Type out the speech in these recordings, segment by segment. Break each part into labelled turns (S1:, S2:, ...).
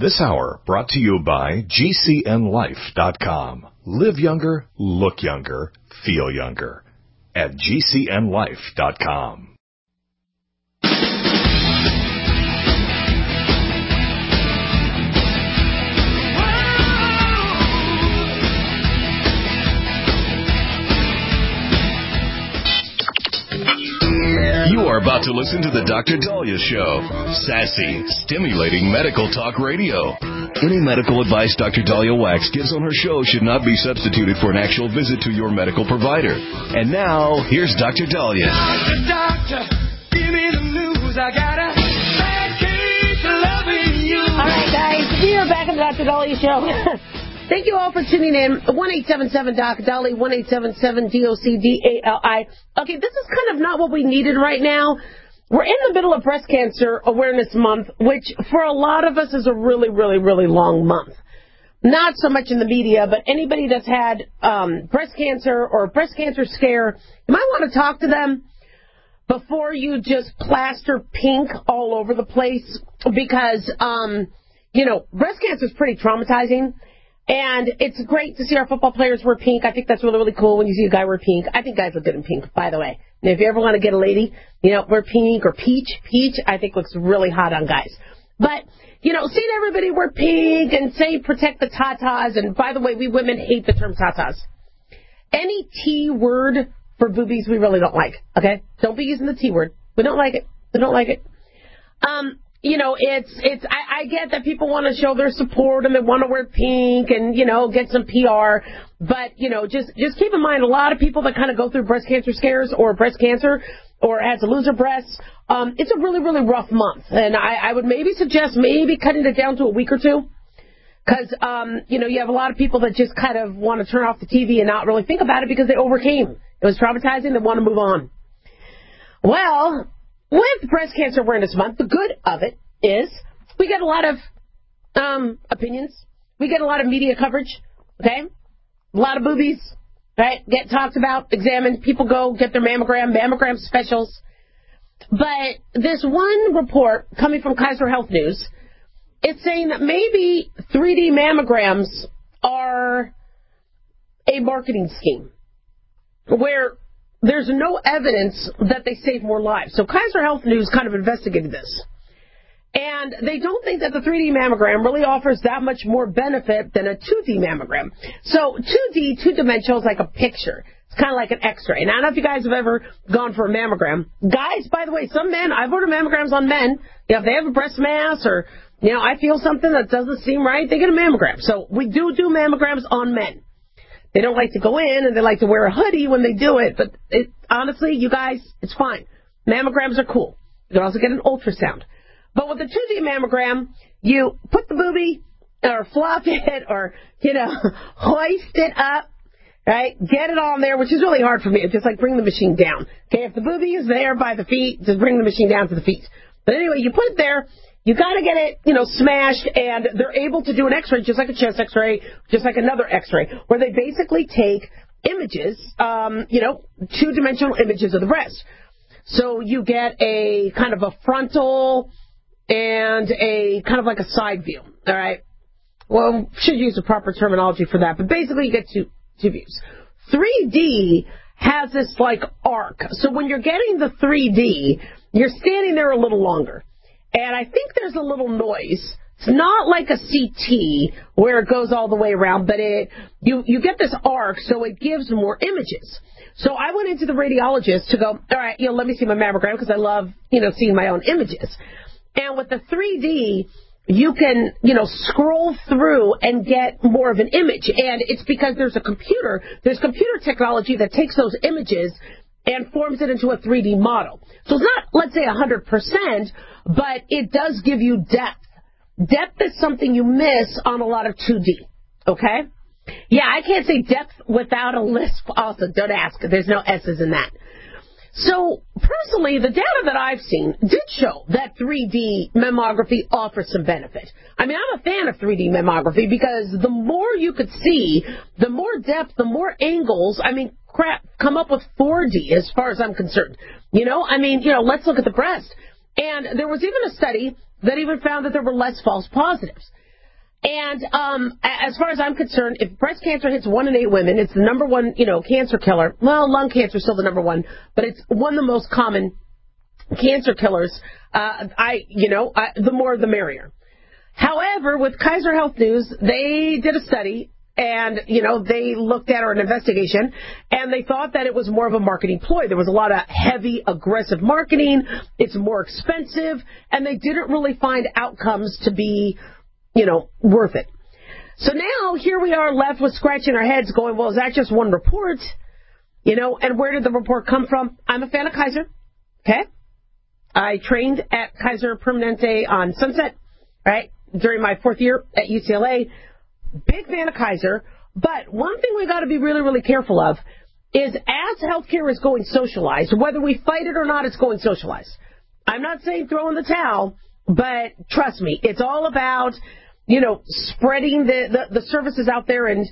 S1: This hour brought to you by GCNLife.com. Live younger, look younger, feel younger at GCNLife.com. You are about to listen to the Dr. Daliah Show. Sassy, stimulating medical talk radio. Any medical advice Dr. Daliah Wax gives on her show should not be substituted for an actual visit to your medical provider. And now, here's Dr. Daliah.
S2: Doctor, give me the news. I got a bad case of loving you.
S3: All right, guys, we are back on the Dr. Daliah Show. Thank you all for tuning in. 1-877-DOC-DALI, 1-877-DOC-DALI. Okay, this is kind of not what we needed right now. We're in the middle of Breast Cancer Awareness Month, which for a lot of us is a really, really, really long month. Not so much in the media, but anybody that's had breast cancer or a breast cancer scare, you might want to talk to them before you just plaster pink all over the place because, breast cancer is pretty traumatizing. And it's great to see our football players wear pink. I think that's really, really cool when you see a guy wear pink. I think guys look good in pink, by the way. And if you ever want to get a lady, wear pink or peach. Peach, I think, looks really hot on guys. But, seeing everybody wear pink and say protect the tatas. And, by the way, we women hate the term tatas. Any T word for boobies we really don't like, okay? Don't be using the T word. We don't like it. We don't like it. I get that people want to show their support and they want to wear pink and, get some PR. But, just keep in mind a lot of people that kind of go through breast cancer scares or breast cancer or had to lose their breasts. It's a really, really rough month. And I would maybe suggest cutting it down to a week or two. Because, you have a lot of people that just kind of want to turn off the TV and not really think about it because they overcame. It was traumatizing. They want to move on. Well, with Breast Cancer Awareness Month, the good of it is we get a lot of opinions. We get a lot of media coverage, okay? A lot of boobies, right? Get talked about, examined. People go get their mammogram specials. But this one report coming from Kaiser Health News, it's saying that maybe 3D mammograms are a marketing scheme where there's no evidence that they save more lives. So Kaiser Health News kind of investigated this. And they don't think that the 3D mammogram really offers that much more benefit than a 2D mammogram. So 2D, two-dimensional, is like a picture. It's kind of like an X-ray. And I don't know if you guys have ever gone for a mammogram. Guys, by the way, some men, I've ordered mammograms on men. If they have a breast mass or, I feel something that doesn't seem right, they get a mammogram. So we do mammograms on men. They don't like to go in, and they like to wear a hoodie when they do it. But honestly, you guys, it's fine. Mammograms are cool. You can also get an ultrasound. But with the 2D mammogram, you put the boobie or flop it or, hoist it up, right? Get it on there, which is really hard for me. It's just like bring the machine down. Okay, if the boobie is there by the feet, just bring the machine down to the feet. But anyway, you put it there. You got to get it, smashed, and they're able to do an X-ray, just like a chest X-ray, just like another X-ray, where they basically take images, two-dimensional images of the breast. So you get a kind of a frontal and a kind of like a side view, all right? Well, should use the proper terminology for that, but basically you get two views. 3D has this, like, arc. So when you're getting the 3D, you're standing there a little longer. And I think there's a little noise. It's not like a CT where it goes all the way around, but you get this arc, so it gives more images. So I went into the radiologist to go, all right, let me see my mammogram because I love, seeing my own images. And with the 3D, you can, scroll through and get more of an image. And it's because there's computer technology that takes those images and forms it into a 3D model. So it's not, let's say, 100%, but it does give you depth. Depth is something you miss on a lot of 2D, okay? Yeah, I can't say depth without a lisp also. Don't ask. There's no S's in that. So, personally, the data that I've seen did show that 3D mammography offers some benefit. I mean, I'm a fan of 3D mammography because the more you could see, the more depth, the more angles, come up with 4D as far as I'm concerned. Let's look at the breast. And there was even a study that even found that there were less false positives. And as far as I'm concerned, if breast cancer hits 1 in 8 women, it's the number one, cancer killer. Well, lung cancer is still the number one, but it's one of the most common cancer killers. The more the merrier. However, with Kaiser Health News, they did a study, and, they looked at an investigation, and they thought that it was more of a marketing ploy. There was a lot of heavy, aggressive marketing. It's more expensive, and they didn't really find outcomes to be worth it. So now here we are left with scratching our heads going, well, is that just one report? And where did the report come from? I'm a fan of Kaiser. Okay. I trained at Kaiser Permanente on Sunset, right, during my 4th year at UCLA. Big fan of Kaiser. But one thing we got to be really, really careful of is as healthcare is going socialized, whether we fight it or not, it's going socialized. I'm not saying throw in the towel, but trust me, it's all about spreading the services out there, and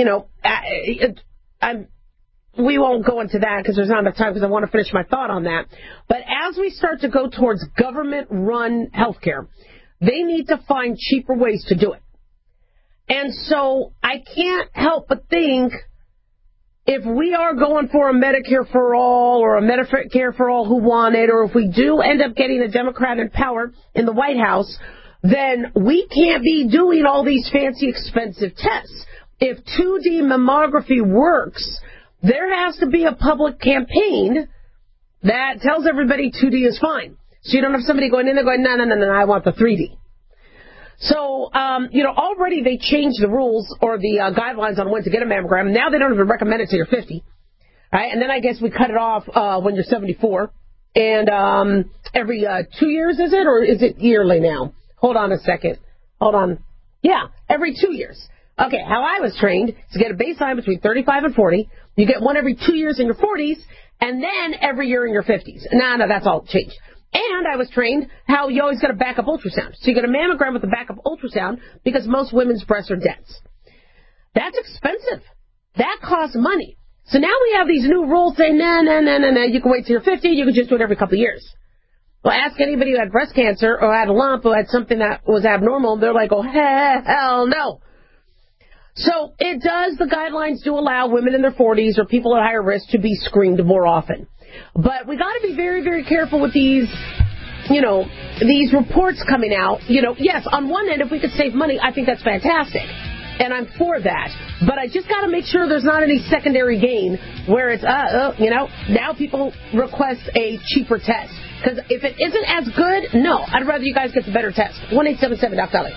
S3: we won't go into that because there's not enough time because I want to finish my thought on that. But as we start to go towards government-run healthcare, they need to find cheaper ways to do it. And so I can't help but think if we are going for a Medicare for all or a Medicare for all who want it, or if we do end up getting a Democrat in power in the White House, then we can't be doing all these fancy, expensive tests. If 2D mammography works, there has to be a public campaign that tells everybody 2D is fine. So you don't have somebody going in there going, no, I want the 3D. So, already they changed the rules or the guidelines on when to get a mammogram. Now they don't even recommend it till you're 50. Right? And then I guess we cut it off when you're 74. And every 2 years, is it? Or is it yearly now? Hold on a second. Hold on. Yeah, every 2 years. Okay, how I was trained is to get a baseline between 35 and 40. You get one every 2 years in your 40s, and then every year in your 50s. No, that's all changed. And I was trained how you always got a backup ultrasound. So you get a mammogram with a backup ultrasound because most women's breasts are dense. That's expensive. That costs money. So now we have these new rules saying, no, you can wait till you're 50, you can just do it every couple of years. Well, ask anybody who had breast cancer or had a lump or had something that was abnormal, they're like, oh, hell no. So the guidelines do allow women in their 40s or people at higher risk to be screened more often. But we got to be very, very careful with these, these reports coming out. Yes, on one end, if we could save money, I think that's fantastic. And I'm for that. But I just got to make sure there's not any secondary gain where it's, now people request a cheaper test. Because if it isn't as good, no, I'd rather you guys get the better test. 1-877-DOC-DOLLY.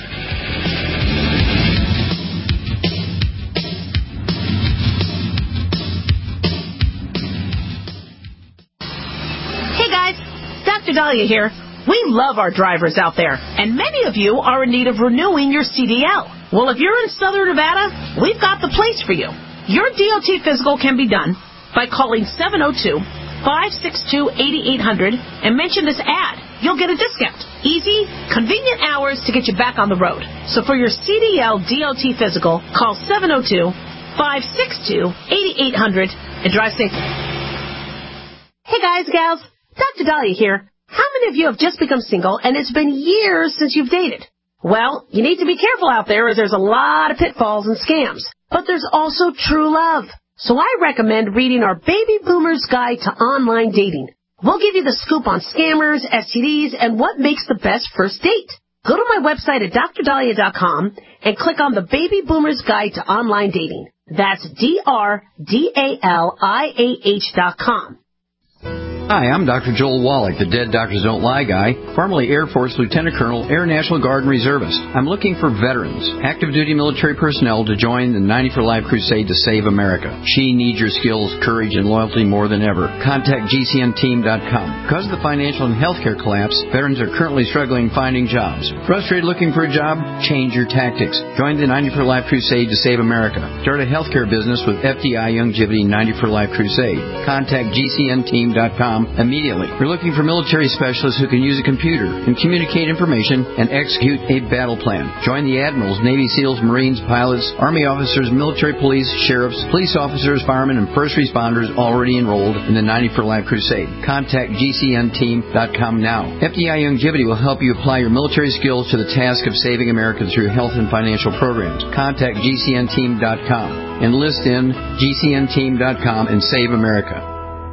S3: Hey guys, Dr. Dahlia here. We love our drivers out there, and many of you are in need of renewing your CDL. Well, if you're in Southern Nevada, we've got the place for you. Your DOT physical can be done by calling 702-562-8800 and mention this ad. You'll get a discount. Easy, convenient hours to get you back on the road. So for your CDL DOT physical, call 702-562-8800 and drive safely. Hey guys, gals, Dr. Dahlia here. How many of you have just become single and it's been years since you've dated? Well, you need to be careful out there as there's a lot of pitfalls and scams. But there's also true love. So I recommend reading our Baby Boomer's Guide to Online Dating. We'll give you the scoop on scammers, STDs, and what makes the best first date. Go to my website at drdahlia.com and click on the Baby Boomer's Guide to Online Dating. That's DRDALIAH.com.
S4: Hi, I'm Dr. Joel Wallach, the Dead Doctors Don't Lie guy, formerly Air Force Lieutenant Colonel, Air National Guard and Reservist. I'm looking for veterans, active duty military personnel to join the 90 for Life crusade to save America. She needs your skills, courage, and loyalty more than ever. Contact GCNteam.com. Because of the financial and healthcare collapse, veterans are currently struggling finding jobs. Frustrated looking for a job? Change your tactics. Join the 90 for Life crusade to save America. Start a healthcare business with FDI Longevity 90 for Life crusade. Contact GCNteam.com. militaryspecialist.com immediately. We're looking for military specialists who can use a computer and communicate information and execute a battle plan. Join the admirals, Navy SEALs, Marines, pilots, Army officers, military police, sheriffs, police officers, firemen, and first responders already enrolled in the 90 for Life Crusade. Contact GCNteam.com now. FDI Longevity will help you apply your military skills to the task of saving America through health and financial programs. Contact GCNteam.com. Enlist in GCNteam.com and save America.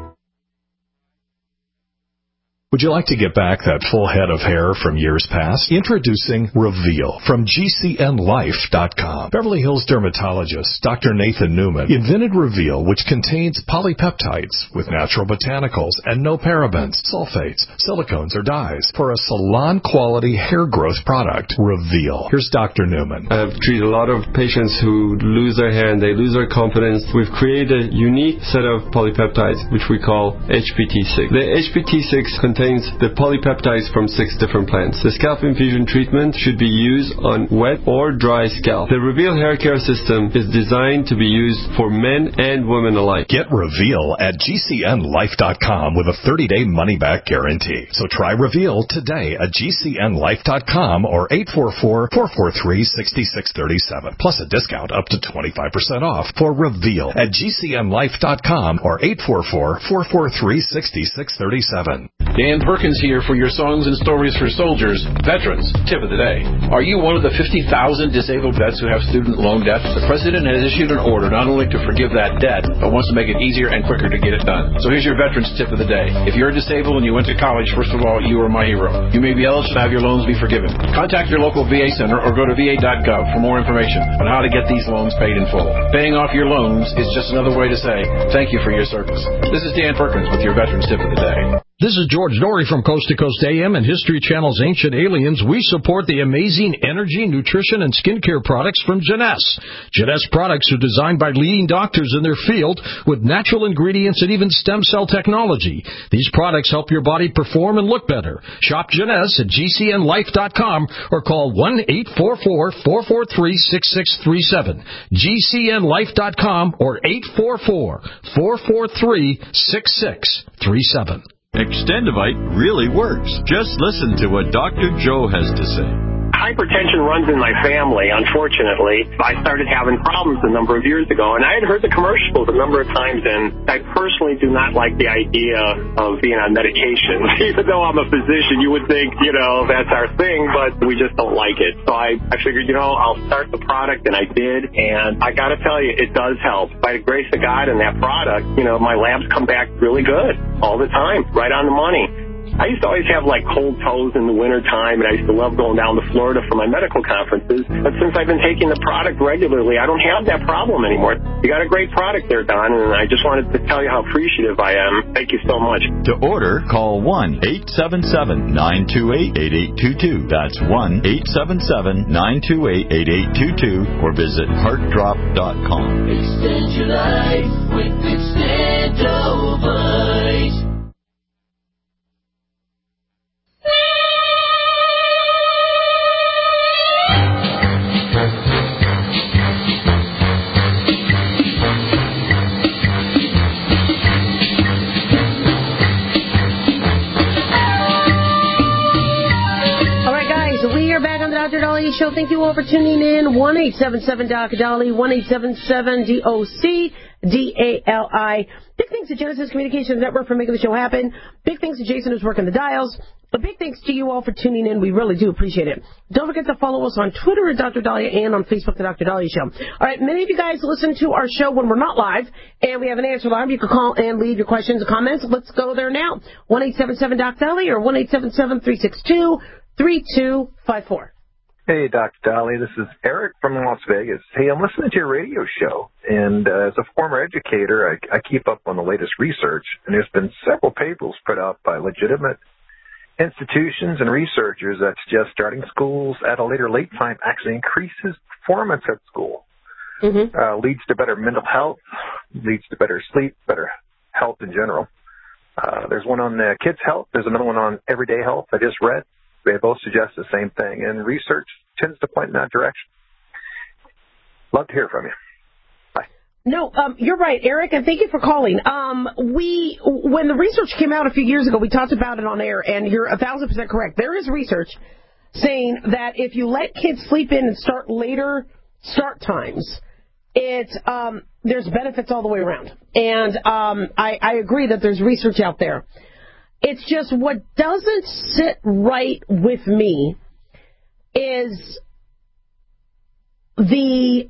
S5: Would you like to get back that full head of hair from years past? Introducing Reveal from GCNlife.com. Beverly Hills dermatologist Dr. Nathan Newman invented Reveal, which contains polypeptides with natural botanicals and no parabens, sulfates, silicones, or dyes for a salon-quality hair growth product. Reveal. Here's Dr. Newman.
S6: I've treated a lot of patients who lose their hair and they lose their confidence. We've created a unique set of polypeptides, which we call HPT6. The HPT6 contains the polypeptides from 6 different plants. The scalp infusion treatment should be used on wet or dry scalp. The Reveal hair care system is designed to be used for men and women alike.
S5: Get Reveal at GCNlife.com with a 30-day money-back guarantee. So try Reveal today at GCNlife.com or 844-443-6637. Plus a discount up to 25% off for Reveal at GCNlife.com or 844-443-6637.
S7: Dan Perkins here for your Songs and Stories for Soldiers Veterans Tip of the Day. Are you one of the 50,000 disabled vets who have student loan debt? The President has issued an order not only to forgive that debt, but wants to make it easier and quicker to get it done. So here's your Veterans Tip of the Day. If you're disabled and you went to college, first of all, you are my hero. You may be eligible to have your loans be forgiven. Contact your local VA center or go to va.gov for more information on how to get these loans paid in full. Paying off your loans is just another way to say thank you for your service. This is Dan Perkins with your Veterans Tip of the Day.
S8: This is George Dory from Coast to Coast AM and History Channel's Ancient Aliens. We support the amazing energy, nutrition, and skincare products from Jeunesse. Jeunesse products are designed by leading doctors in their field with natural ingredients and even stem cell technology. These products help your body perform and look better. Shop Jeunesse at GCNlife.com or call 1-844-443-6637. GCNlife.com or 844-443-6637.
S9: Extendivite really works. Just listen to what Dr. Joe has to say.
S10: Hypertension runs in my family, unfortunately. I started having problems a number of years ago, and I had heard the commercials a number of times, and I personally do not like the idea of being on medication. Even though I'm a physician, you would think, that's our thing, but we just don't like it. So I figured, I'll start the product, and I did, and I got to tell you, it does help. By the grace of God and that product, my labs come back really good all the time, right on the money. I used to always have cold toes in the wintertime, and I used to love going down to Florida for my medical conferences. But since I've been taking the product regularly, I don't have that problem anymore. You got a great product there, Don, and I just wanted to tell you how appreciative I am. Thank you so much.
S9: To order, call 1-877-928-8822. That's 1-877-928-8822 or visit heartdrop.com.
S2: Extend your life with Extendovite.
S3: Dr. Dolly Show. Thank you all for tuning in. 1-877-DOC-DOLLY, 1-877-DOC-DALI. Big thanks to Genesis Communications Network for making the show happen. Big thanks to Jason who's working the dials. A big thanks to you all for tuning in. We really do appreciate it. Don't forget to follow us on Twitter at Dr. Dahlia and on Facebook, The Dr. Dahlia Show. All right, many of you guys listen to our show when we're not live, and we have an answer line. You can call and leave your questions and comments. Let's go there now. 1-877-DOC-DOLLY or 1-877-362-3254.
S11: Hey, Dr. Dolly, this is Eric from Las Vegas. Hey, I'm listening to your radio show, and as a former educator, I keep up on the latest research, and there's been several papers put out by legitimate institutions and researchers that suggest starting schools at a late time actually increases performance at school, leads to better mental health, leads to better sleep, better health in general. There's one on kids' health. There's another one on everyday health I just read. They both suggest the same thing, and research tends to point in that direction. Love to hear from you. Bye.
S3: No, you're right, Eric, and thank you for calling. When the research came out a few years ago, we talked about it on air, and you're 1,000% correct. There is research saying that if you let kids sleep in and start later start times, there's benefits all the way around. And I agree that there's research out there. It's just what doesn't sit right with me is the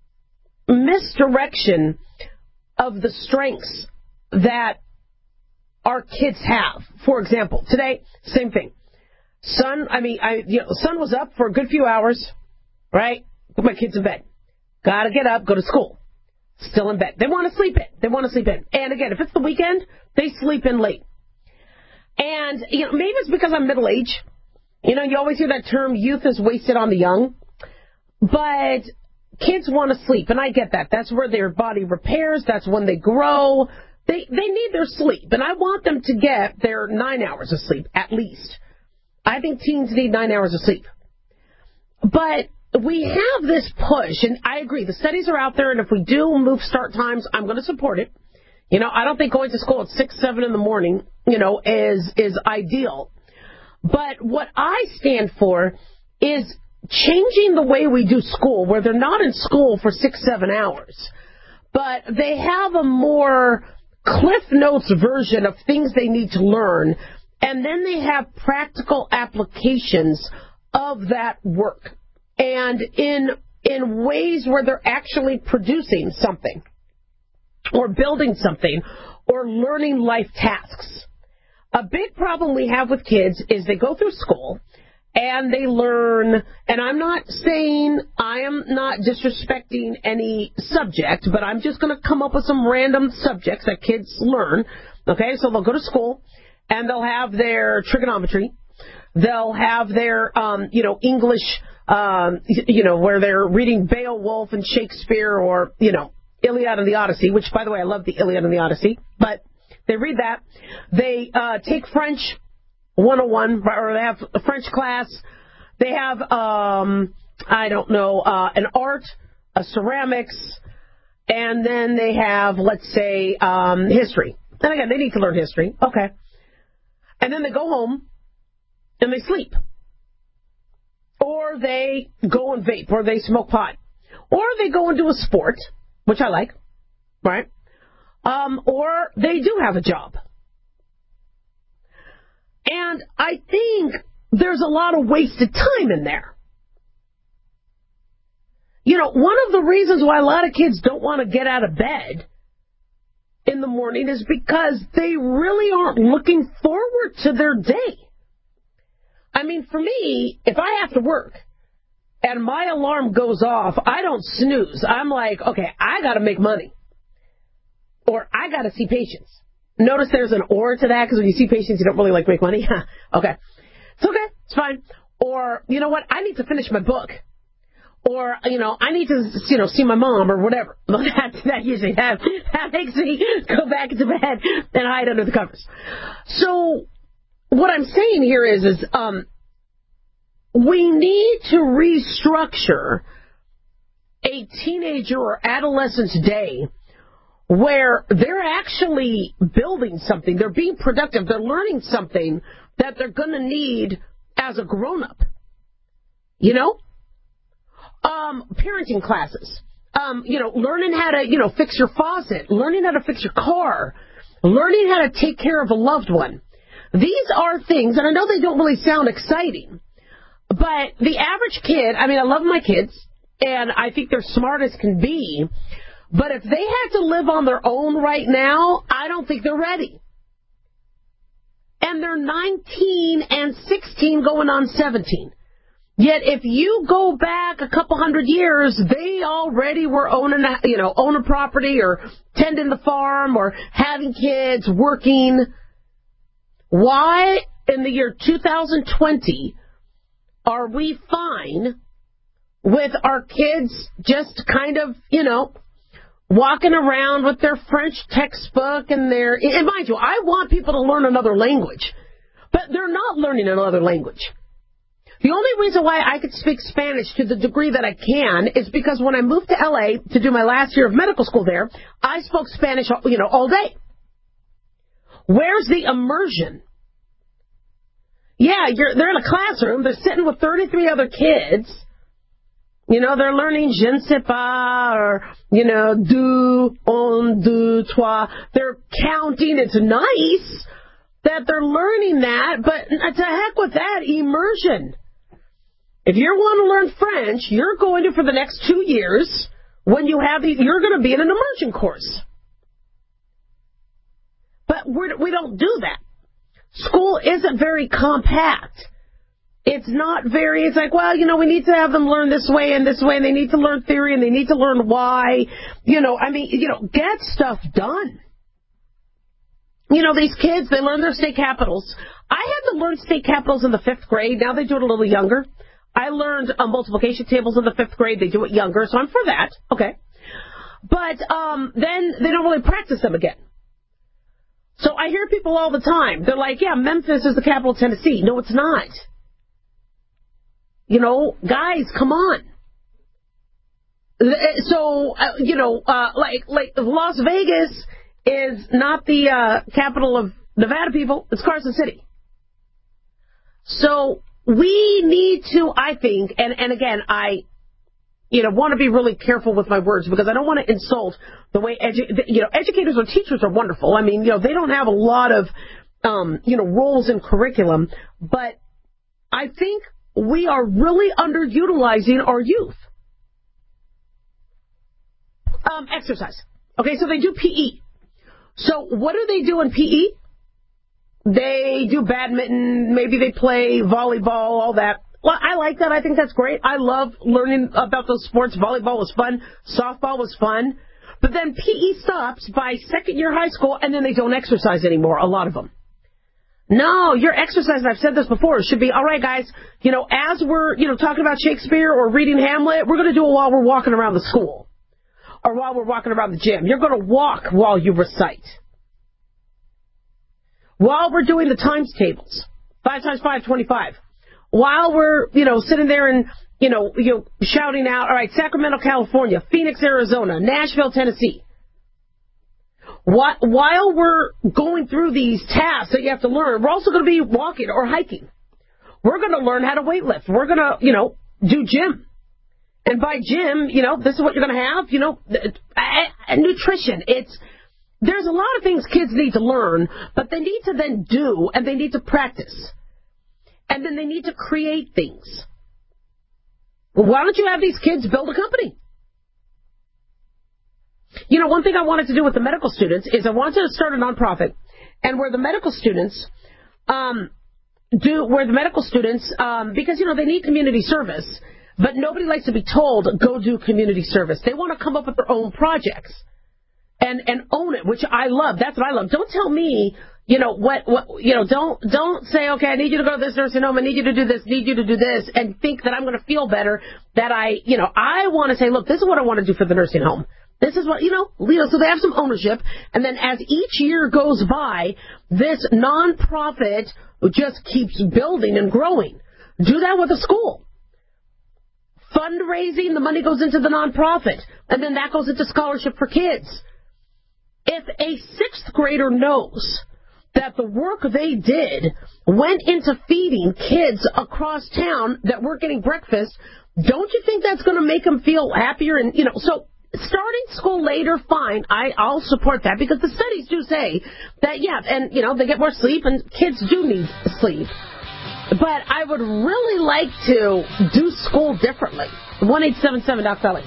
S3: misdirection of the strengths that our kids have. For example, today, same thing. Son was up for a good few hours, right? Put my kids in bed. Gotta get up, go to school. Still in bed. They want to sleep in. And again, if it's the weekend, they sleep in late. And, maybe it's because I'm middle-aged. You always hear that term, youth is wasted on the young. But kids want to sleep, and I get that. That's where their body repairs. That's when they grow. They need their sleep, and I want them to get their 9 hours of sleep, at least. I think teens need 9 hours of sleep. But we have this push, and I agree, the studies are out there, and if we do move start times, I'm going to support it. I don't think going to school at 6, 7 in the morning, is ideal. But what I stand for is changing the way we do school, where they're not in school for 6, 7 hours, but they have a more Cliff Notes version of things they need to learn, and then they have practical applications of that work, and in ways where they're actually producing something, or building something, or learning life tasks. A big problem we have with kids is they go through school, and they learn, and I'm not saying, I am not disrespecting any subject, but I'm just going to come up with some random subjects that kids learn. Okay, so they'll go to school, and they'll have their trigonometry. They'll have their, English, where they're reading Beowulf and Shakespeare or, Iliad and the Odyssey, which, by the way, I love the Iliad and the Odyssey, but they read that. They take French 101, or they have a French class. They have, an art, a ceramics, and then they have, let's say, history. And again, they need to learn history. Okay. And then they go home and they sleep. Or they go and vape, or they smoke pot. Or they go and do a sport, which I like, right? Or they do have a job. And I think there's a lot of wasted time in there. One of the reasons why a lot of kids don't want to get out of bed in the morning is because they really aren't looking forward to their day. I mean, for me, if I have to work and my alarm goes off, I don't snooze. I'm like, okay, I got to make money. Or I got to see patients. Notice there's an or to that, because when you see patients, you don't really make money. Okay. It's okay. It's fine. Or, you know what? I need to finish my book. Or, I need to, see my mom or whatever. That usually that makes me go back into bed and hide under the covers. So what I'm saying here is we need to restructure a teenager or adolescent's day where they're actually building something, they're being productive, they're learning something that they're going to need as a grown-up. Parenting classes, learning how to, fix your faucet, learning how to fix your car, learning how to take care of a loved one. These are things, and I know they don't really sound exciting, but the average kid, I love my kids, and I think they're smart as can be, but if they had to live on their own right now, I don't think they're ready. And they're 19 and 16 going on 17. Yet if you go back a couple hundred years, they already were owning a property or tending the farm or having kids, working. Why in the year 2020 are we fine with our kids just kind of, walking around with their French textbook and mind you, I want people to learn another language, but they're not learning another language. The only reason why I could speak Spanish to the degree that I can is because when I moved to L.A. to do my last year of medical school there, I spoke Spanish, all day. Where's the immersion? Yeah, they're in a classroom. They're sitting with 33 other kids. They're learning je ne sais pas or, deux, un, deux, trois. They're counting. It's nice that they're learning that, but to heck with that, immersion. If you want to learn French, you're going to, for the next 2 years, when you have you're going to be in an immersion course. But we don't do that. School isn't very compact. It's not very, it's like, well, we need to have them learn this way, and they need to learn theory, and they need to learn why. Get stuff done. These kids, they learn their state capitals. I had to learn state capitals in the 5th grade. Now they do it a little younger. I learned multiplication tables in the 5th grade. They do it younger, so I'm for that. Okay. But then they don't really practice them again. So I hear people all the time. They're like, yeah, Memphis is the capital of Tennessee. No, it's not. Guys, come on. So, like Las Vegas is not the capital of Nevada, people. It's Carson City. So we need to, I think, and again, I want to be really careful with my words because I don't want to insult the way educators or teachers are wonderful. I mean, they don't have a lot of roles in curriculum, but I think we are really underutilizing our youth. Exercise. Okay, so they do PE. So what do they do in PE? They do badminton, maybe they play volleyball, all that. Well, I like that. I think that's great. I love learning about those sports. Volleyball was fun. Softball was fun. But then PE stops by second year high school, and then they don't exercise anymore, a lot of them. No, your exercise, and I've said this before, should be, all right, guys, as we're, talking about Shakespeare or reading Hamlet, we're going to do it while we're walking around the school or while we're walking around the gym. You're going to walk while you recite. While we're doing the times tables, 5 times 5, 25. While we're, sitting there and, shouting out, all right, Sacramento, California, Phoenix, Arizona, Nashville, Tennessee. While we're going through these tasks that you have to learn, we're also going to be walking or hiking. We're going to learn how to weightlift. We're going to, do gym. And by gym, this is what you're going to have, nutrition. There's a lot of things kids need to learn, but they need to then do, and they need to practice. And then they need to create things. Why don't you have these kids build a company? One thing I wanted to do with the medical students is I wanted to start a nonprofit, and where the medical students because, they need community service, but nobody likes to be told, go do community service. They want to come up with their own projects and own it, which I love. That's what I love. Don't tell me, don't say, okay, I need you to go to this nursing home, I need you to do this, need you to do this, and think that I'm going to feel better, that I want to say, look, this is what I want to do for the nursing home. This is what, so they have some ownership, and then as each year goes by, this nonprofit just keeps building and growing. Do that with a school. Fundraising, the money goes into the nonprofit, and then that goes into scholarship for kids. If a 6th grader knows that the work they did went into feeding kids across town that weren't getting breakfast, don't you think that's going to make them feel happier? And, so starting school later, fine. I'll support that because the studies do say that, yeah, and, they get more sleep and kids do need sleep. But I would really like to do school differently. 1-877-DOC-BELLY.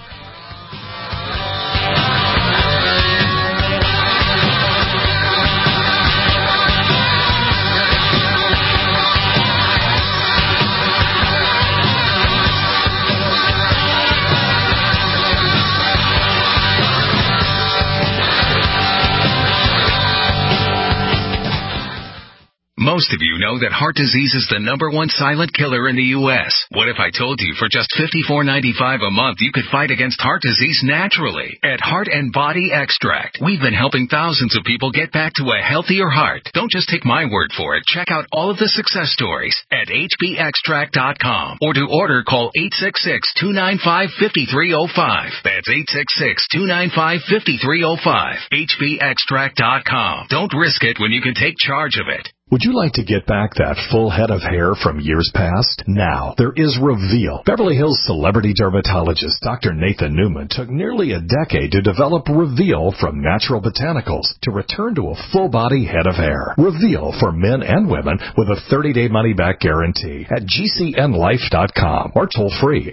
S12: Most of you know that heart disease is the #1 silent killer in the U.S. What if I told you for just $54.95 a month you could fight against heart disease naturally? At Heart and Body Extract, we've been helping thousands of people get back to a healthier heart. Don't just take my word for it. Check out all of the success stories at hbextract.com. Or to order, call 866-295-5305. That's 866-295-5305. hbextract.com. Don't risk it when you can take charge of it.
S5: Would you like to get back that full head of hair from years past? Now, there is Reveal. Beverly Hills celebrity dermatologist Dr. Nathan Newman took nearly a decade to develop Reveal from natural botanicals to return to a full-body head of hair. Reveal for men and women with a 30-day money-back guarantee at gcnlife.com or toll-free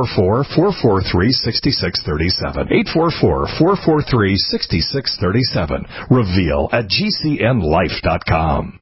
S5: 844-443-6637. 844-443-6637. Reveal at gcnlife.com.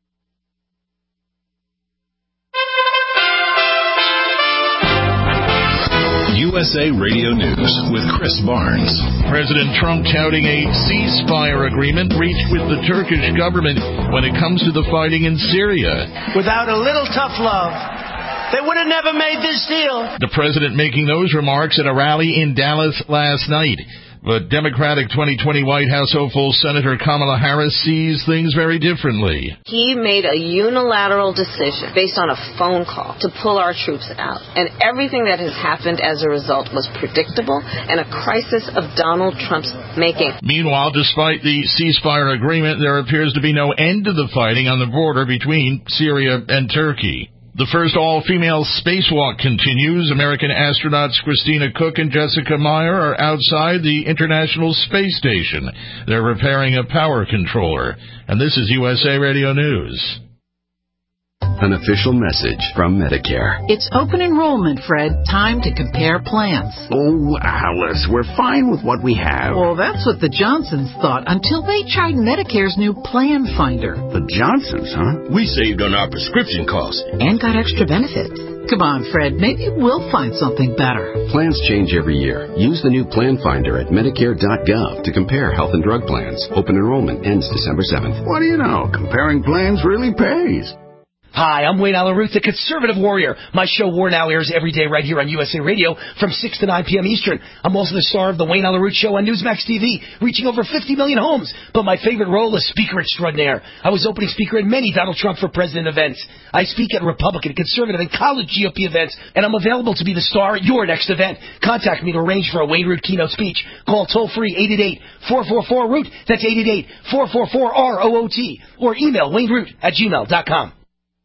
S1: USA Radio News with Chris Barnes.
S13: President Trump touting a ceasefire agreement reached with the Turkish government when it comes to the fighting in Syria.
S14: Without a little tough love, they would have never made this deal.
S13: The president making those remarks at a rally in Dallas last night. But Democratic 2020 White House hopeful Senator Kamala Harris sees things very differently.
S15: He made a unilateral decision based on a phone call to pull our troops out. And everything that has happened as a result was predictable and a crisis of Donald Trump's making.
S13: Meanwhile, despite the ceasefire agreement, there appears to be no end to the fighting on the border between Syria and Turkey. The first all-female spacewalk continues. American astronauts Christina Koch and Jessica Meyer are outside the International Space Station. They're repairing a power controller. And this is USA Radio News.
S16: An official message from Medicare.
S17: It's open enrollment, Fred. Time to compare plans.
S16: Oh, Alice, we're fine with what we have.
S17: Well, that's what the Johnsons thought until they tried Medicare's new Plan Finder.
S16: The Johnsons, huh?
S18: We saved on our prescription costs.
S17: And got extra benefits. Come on, Fred. Maybe we'll find something better.
S16: Plans change every year. Use the new Plan Finder at Medicare.gov to compare health and drug plans. Open enrollment ends December 7th.
S18: What do you know? Comparing plans really pays.
S19: Hi, I'm Wayne Allen Ruth, the Conservative Warrior. My show War Now airs every day right here on USA Radio from 6 to 9 p.m. Eastern. I'm also the star of the Wayne Allen Ruth Show on Newsmax TV, reaching over 50 million homes. But my favorite role is Speaker Extraordinaire. I was opening speaker at many Donald Trump for President events. I speak at Republican, Conservative, and college GOP events, and I'm available to be the star at your next event. Contact me to arrange for a Wayne Root keynote speech. Call toll-free 888-444-ROOT. That's 888-444-ROOT. Or email wayneroot@gmail.com.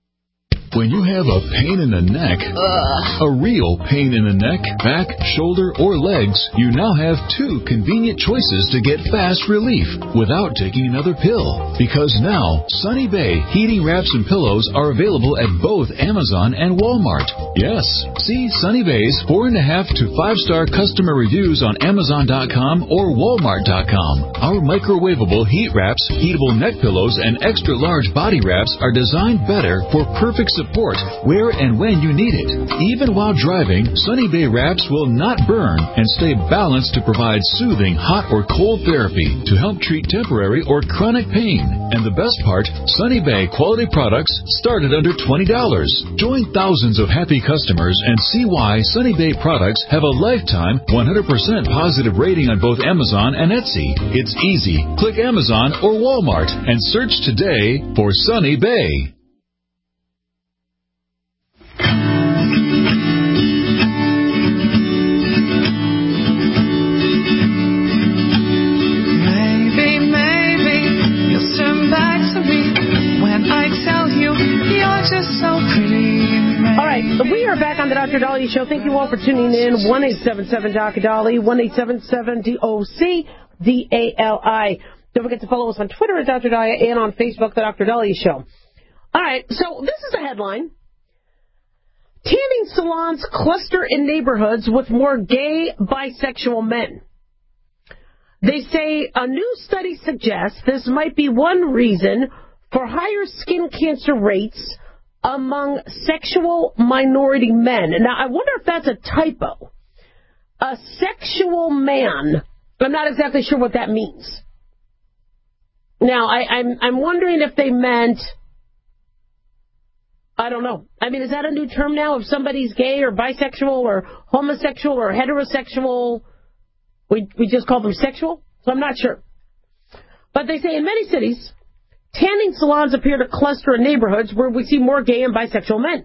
S20: When you have a pain in the neck, a real pain in the neck, back, shoulder, or legs, you now have two convenient choices to get fast relief without taking another pill. Because now, Sunny Bay heating wraps and pillows are available at both Amazon and Walmart. Yes, see Sunny Bay's 4.5 to 5-star customer reviews on Amazon.com or Walmart.com. Our microwavable heat wraps, heatable neck pillows, and extra large body wraps are designed better for perfect support where and when you need it. Even while driving, Sunny Bay wraps will not burn and stay balanced to provide soothing hot or cold therapy to help treat temporary or chronic pain. And the best part, Sunny Bay quality products start at under $20. Join thousands of happy customers and see why Sunny Bay products have a lifetime 100% positive rating on both Amazon and Etsy. It's easy. Click Amazon or Walmart and search today for Sunny Bay.
S3: We are back on the Dr. Dahlia Show. Thank you all for tuning in. 1-877-Dr. 1-877-DOC-DALI. Don't forget to follow us on Twitter at Dr. Dahlia and on Facebook, the Dr. Dahlia Show. All right, so this is a headline. Tanning salons cluster in neighborhoods with more gay, bisexual men. They say a new study suggests this might be one reason for higher skin cancer rates among sexual minority men. Now, I wonder if that's a typo. A sexual man. I'm not exactly sure what that means. Now, I'm wondering if they meant I don't know. I mean, is that a new term now? If somebody's gay or bisexual or homosexual or heterosexual, we just call them sexual? So I'm not sure. But they say in many cities, tanning salons appear to cluster in neighborhoods where we see more gay and bisexual men.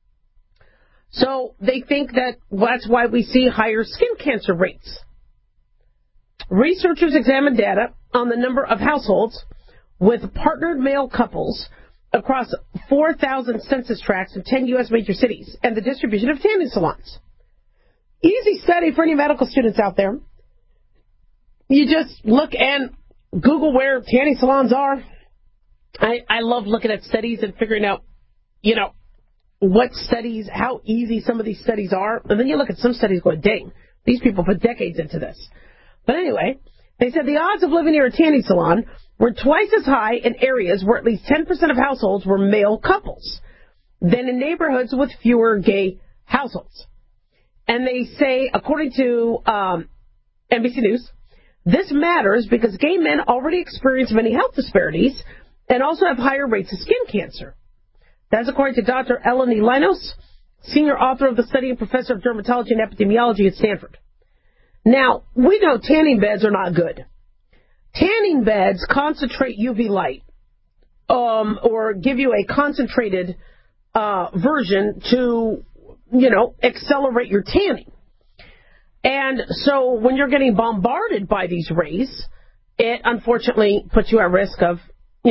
S3: So they think that's why we see higher skin cancer rates. Researchers examined data on the number of households with partnered male couples across 4,000 census tracts in 10 U.S. major cities and the distribution of tanning salons. Easy study for any medical students out there. You just look and Google where tanning salons are. I love looking at studies and figuring out, what studies, how easy some of these studies are. And then you look at some studies going, dang, these people put decades into this. But anyway, they said the odds of living near a tanning salon were twice as high in areas where at least 10% of households were male couples than in neighborhoods with fewer gay households. And they say, according to NBC News, this matters because gay men already experience many health disparities and also have higher rates of skin cancer. That's according to Dr. Eleni Linos, senior author of the study and professor of dermatology and epidemiology at Stanford. Now, we know tanning beds are not good. Tanning beds concentrate UV light or give you a concentrated version to, accelerate your tanning. And so when you're getting bombarded by these rays, it unfortunately puts you at risk of,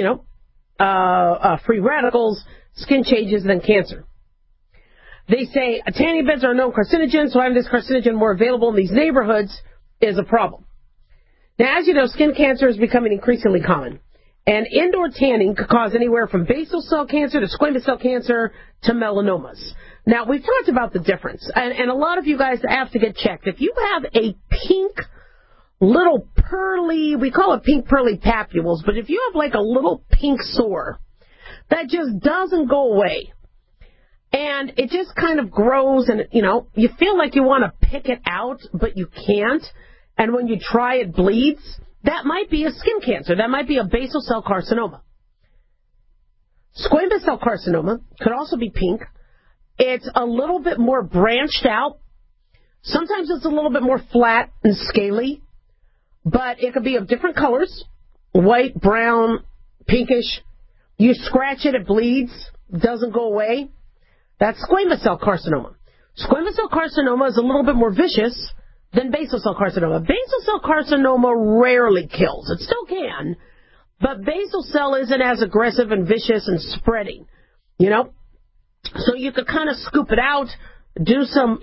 S3: free radicals, skin changes, and then cancer. They say tanning beds are a known carcinogen, so having this carcinogen more available in these neighborhoods is a problem. Now, as you know, skin cancer is becoming increasingly common. And indoor tanning could cause anywhere from basal cell cancer to squamous cell cancer to melanomas. Now, we've talked about the difference. And a lot of you guys have to get checked. If you have a pink little pearly, we call it pink pearly papules, but if you have like a little pink sore that just doesn't go away, and it just kind of grows and, you feel like you want to pick it out, but you can't, and when you try it bleeds, that might be a skin cancer. That might be a basal cell carcinoma. Squamous cell carcinoma could also be pink. It's a little bit more branched out. Sometimes it's a little bit more flat and scaly, but it could be of different colors, white, brown, pinkish. You scratch it, it bleeds, doesn't go away. That's squamous cell carcinoma. Squamous cell carcinoma is a little bit more vicious than basal cell carcinoma. Basal cell carcinoma rarely kills. It still can, but basal cell isn't as aggressive and vicious and spreading, So you could kind of scoop it out, do some,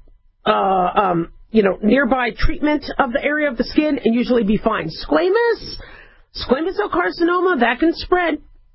S3: nearby treatment of the area of the skin and usually be fine. Squamous cell carcinoma, that can spread.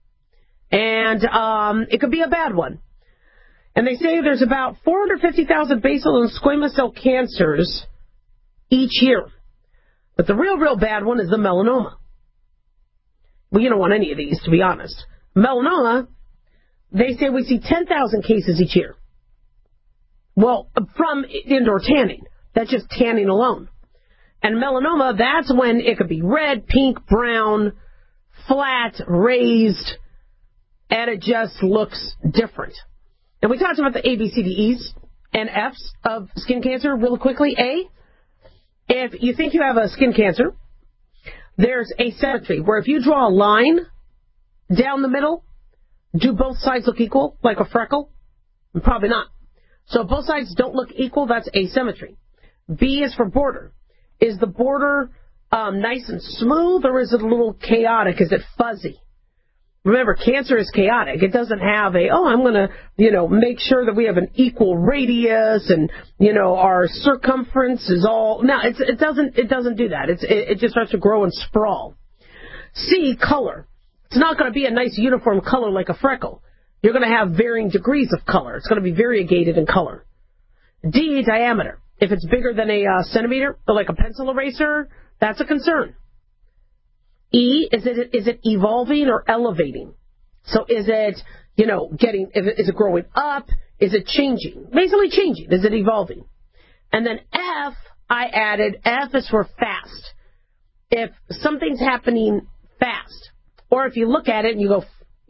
S3: And it could be a bad one. And they say there's about 450,000 basal and squamous cell cancers each year. But the real bad one is the melanoma. Well, you don't want any of these, to be honest. Melanoma, they say we see 10,000 cases each year. Well, from indoor tanning. That's just tanning alone. And melanoma, that's when it could be red, pink, brown, flat, raised, and it just looks different. And we talked about the A, B, C, D, E's and F's of skin cancer really quickly. A, if you think you have a skin cancer, there's asymmetry, where if you draw a line down the middle, do both sides look equal, like a freckle? Probably not. So if both sides don't look equal, that's asymmetry. B is for border. Is the border nice and smooth, or is it a little chaotic? Is it fuzzy? Remember, cancer is chaotic. It doesn't have I'm going to, make sure that we have an equal radius and, our circumference is all. No, it doesn't do that. It just starts to grow and sprawl. C, color. It's not going to be a nice uniform color like a freckle. You're going to have varying degrees of color. It's going to be variegated in color. D, diameter. If it's bigger than a centimeter, or like a pencil eraser, that's a concern. E, is it evolving or elevating? So is it, is it growing up? Is it changing? Basically changing. Is it evolving? And then F, I added, F is for fast. If something's happening fast, or if you look at it and you go,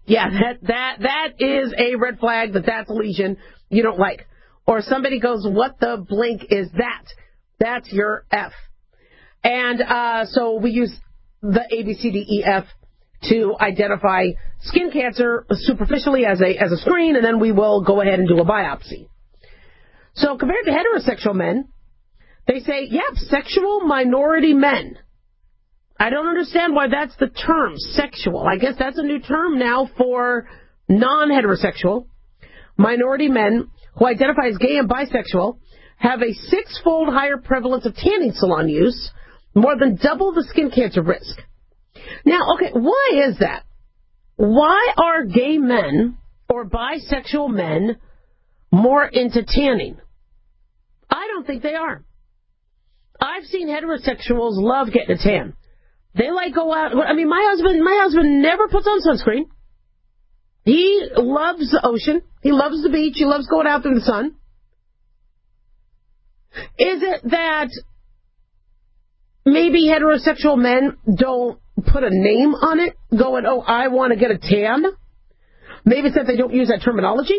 S3: Yeah, that is a red flag that's a lesion you don't like. Or somebody goes, what the blink is that? That's your F. And so we use the ABCDEF to identify skin cancer superficially as a screen, and then we will go ahead and do a biopsy. So compared to heterosexual men, they say, yep, sexual minority men. I don't understand why that's the term, sexual. I guess that's a new term now for non-heterosexual. Minority men who identify as gay and bisexual have a 6-fold higher prevalence of tanning salon use, more than double the skin cancer risk. Now, okay, why is that? Why are gay men or bisexual men more into tanning? I don't think they are. I've seen heterosexuals love getting a tan. They like go out. I mean, my husband never puts on sunscreen. He loves the ocean. He loves the beach. He loves going out in the sun. Is it that maybe heterosexual men don't put a name on it, going, oh, I want to get a tan? Maybe it's that they don't use that terminology.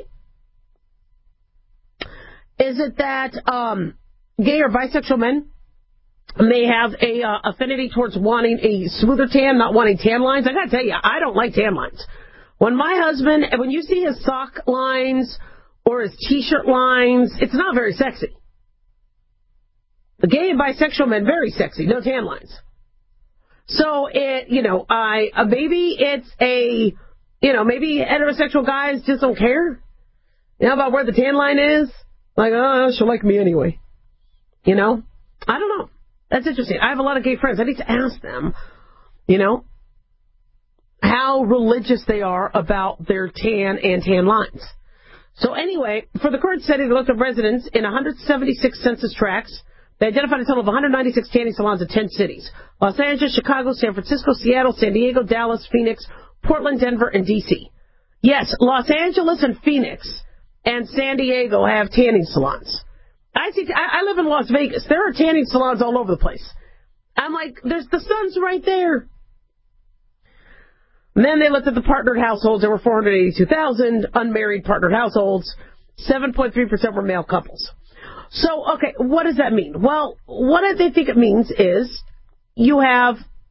S3: Is it that gay or bisexual men may have a affinity towards wanting a smoother tan, not wanting tan lines? I got to tell you, I don't like tan lines. When you see his sock lines or his T-shirt lines, it's not very sexy. The gay and bisexual men, very sexy, no tan lines. So maybe heterosexual guys just don't care, about where the tan line is. Like, oh, she'll like me anyway. I don't know. That's interesting. I have a lot of gay friends. I need to ask them, how religious they are about their tan and tan lines. So anyway, for the current study, they looked at residents in 176 census tracts. They identified a total of 196 tanning salons in 10 cities: Los Angeles, Chicago, San Francisco, Seattle, San Diego, Dallas, Phoenix, Portland, Denver, and D.C. Yes, Los Angeles and Phoenix and San Diego have tanning salons. I live in Las Vegas. There are tanning salons all over the place. I'm like, the sun's right there. And then they looked at the partnered households. There were 482,000 unmarried partnered households. 7.3% were male couples. So, okay, what does that mean? Well, what I think it means is you have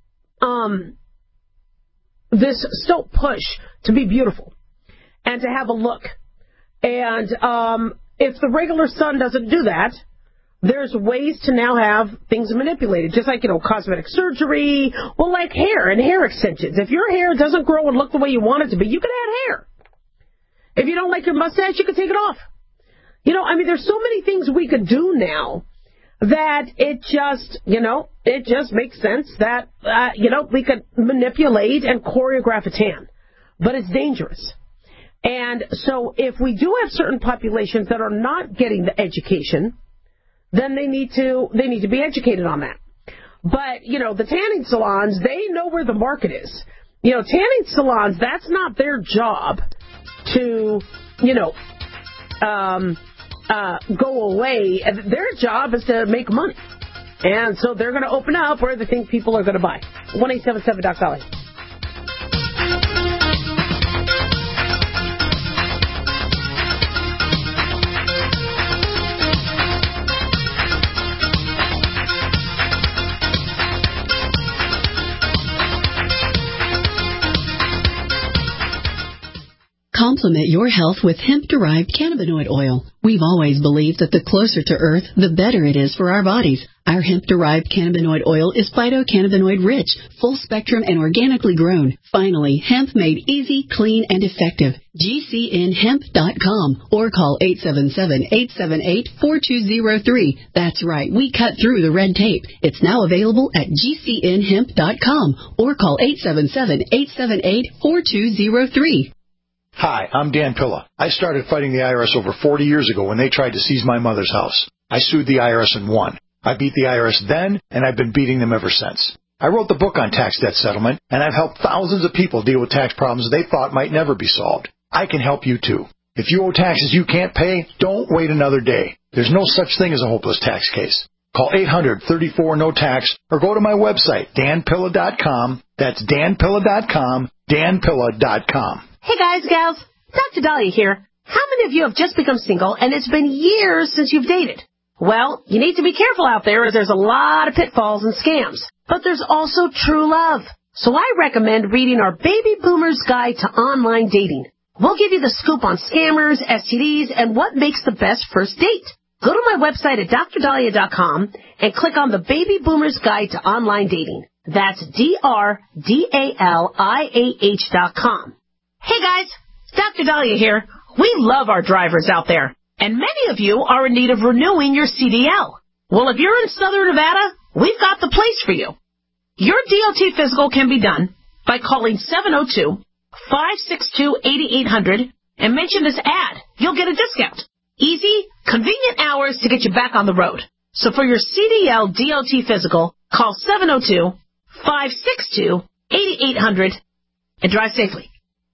S3: this still push to be beautiful and to have a look. And if the regular sun doesn't do that, there's ways to now have things manipulated, just like, cosmetic surgery, well, like hair and hair extensions. If your hair doesn't grow and look the way you want it to be, you can add hair. If you don't like your mustache, you can take it off. There's so many things we could do now that it just makes sense that, we could manipulate and choreograph a tan. But it's dangerous. And so if we do have certain populations that are not getting the education, then they need to be educated on that. But, the tanning salons, they know where the market is. Tanning salons, that's not their job to, go away. Their job is to make money. And so they're going to open up where they think people are going to buy. 1-877-DOC-DOLLY.
S21: Complement your health with hemp-derived cannabinoid oil. We've always believed that the closer to Earth, the better it is for our bodies. Our hemp-derived cannabinoid oil is phytocannabinoid rich, full spectrum, and organically grown. Finally, hemp made easy, clean, and effective. GCNhemp.com or call 877-878-4203. That's right, we cut through the red tape. It's now available at GCNhemp.com or call 877-878-4203.
S22: Hi, I'm Dan Pilla. I started fighting the IRS over 40 years ago when they tried to seize my mother's house. I sued the IRS and won. I beat the IRS then, and I've been beating them ever since. I wrote the book on tax debt settlement, and I've helped thousands of people deal with tax problems they thought might never be solved. I can help you too. If you owe taxes you can't pay, don't wait another day. There's no such thing as a hopeless tax case. Call 800-34-NO-TAX or go to my website, danpilla.com. That's danpilla.com, danpilla.com.
S4: Hey guys, gals, Dr. Dahlia here. How many of you have just become single and it's been years since you've dated? Well, you need to be careful out there as there's a lot of pitfalls and scams. But there's also true love. So I recommend reading our Baby Boomer's Guide to Online Dating. We'll give you the scoop on scammers, STDs, and what makes the best first date. Go to my website at drdahlia.com and click on the Baby Boomer's Guide to Online Dating. That's DRDALIAH.com. Hey guys, Dr. Dahlia here. We love our drivers out there, and many of you are in need of renewing your CDL. Well, if you're in Southern Nevada, we've got the place for you. Your DOT physical can be done by calling 702-562-8800 and mention this ad. You'll get a discount. Easy, convenient hours to get you back on the road. So for your CDL DOT physical, call 702-562-8800 and drive safely.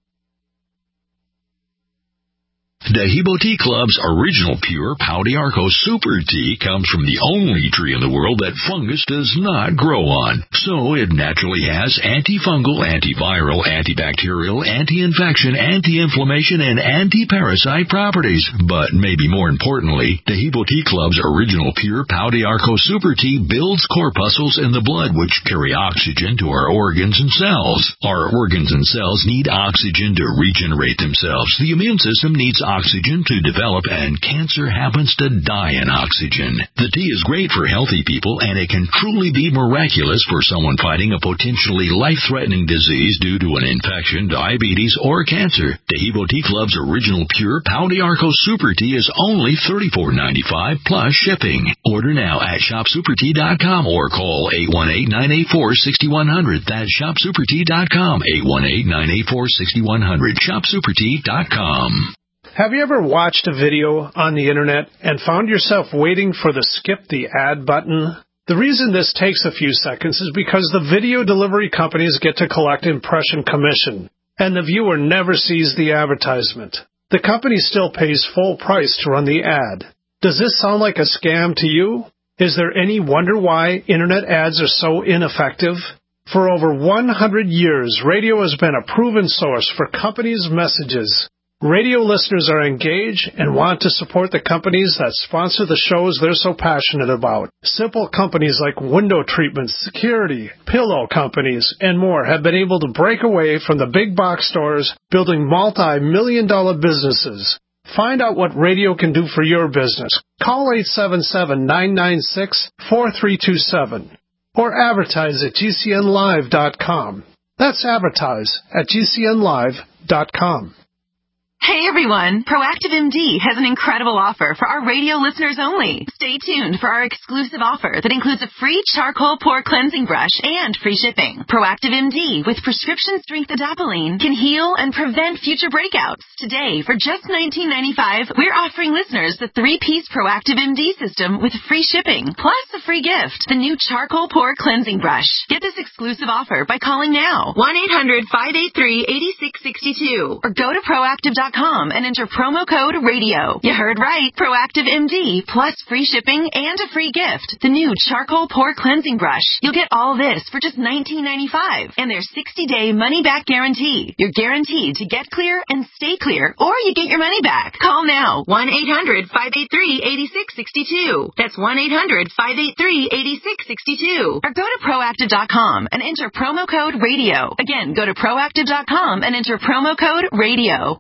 S1: Dahibo Tea Club's original pure Pau d'Arco Super Tea comes from the only tree in the world that fungus does not grow on. So it naturally has antifungal, antiviral, antibacterial, anti-infection, anti-inflammation, and anti-parasite properties. But maybe more importantly, Dahibo Tea Club's original pure Pau d'Arco Super Tea builds corpuscles in the blood which carry oxygen to our organs and cells. Our organs and cells need oxygen to regenerate themselves. The immune system needs oxygen to develop, and cancer happens to die in oxygen. The tea is great for healthy people, and it can truly be miraculous for someone fighting a potentially life-threatening disease due to an infection, diabetes, or cancer. Dahibo Tea Club's original pure Pau d'Arco Super Tea is only $34.95 plus shipping. Order now at shopsupertea.com or call 818-984-6100. That's shopsupertea.com, 818-984-6100, shopsupertea.com.
S6: Have you ever watched a video on the internet and found yourself waiting for the skip the ad button? The reason this takes a few seconds is because the video delivery companies get to collect impression commission, and the viewer never sees the advertisement. The company still pays full price to run the ad. Does this sound like a scam to you? Is there any wonder why internet ads are so ineffective? For over 100 years, radio has been a proven source for companies' messages. Radio listeners are engaged and want to support the companies that sponsor the shows they're so passionate about. Simple companies like window treatments, security, pillow companies, and more have been able to break away from the big box stores, building multi-million-dollar businesses. Find out what radio can do for your business. Call 877-996-4327 or advertise at GCNlive.com. That's advertise at GCNlive.com.
S23: Hey everyone, Proactive MD has an incredible offer for our radio listeners only. Stay tuned for our exclusive offer that includes a free charcoal pore cleansing brush and free shipping. Proactive MD with prescription strength adapalene can heal and prevent future breakouts. Today, for just $19.95, we're offering listeners the 3-piece Proactive MD system with free shipping, plus a free gift, the new charcoal pore cleansing brush. Get this exclusive offer by calling now, 1-800-583-8662, or go to proactive.com and enter promo code RADIO. You heard right. Proactive MD plus free shipping and a free gift. The new charcoal pore cleansing brush. You'll get all this for just $19.95 and their 60-day money-back guarantee. You're guaranteed to get clear and stay clear, or you get your money back. Call now. 1-800-583-8662. That's 1-800-583-8662. Or go to proactive.com and enter promo code RADIO. Again, go to proactive.com and enter promo code RADIO.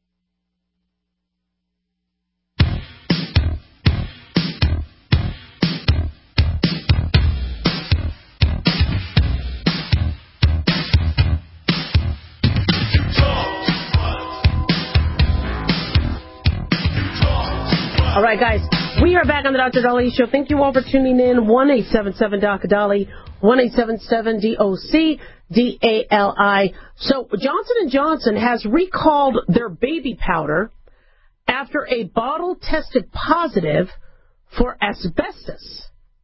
S3: All right, guys, we are back on the Dr. Dahlia Show. Thank you all for tuning in. 1-877-DOC-DALI, 1-877-DOC-DALI. So Johnson & Johnson has recalled their baby powder after a bottle tested positive for asbestos.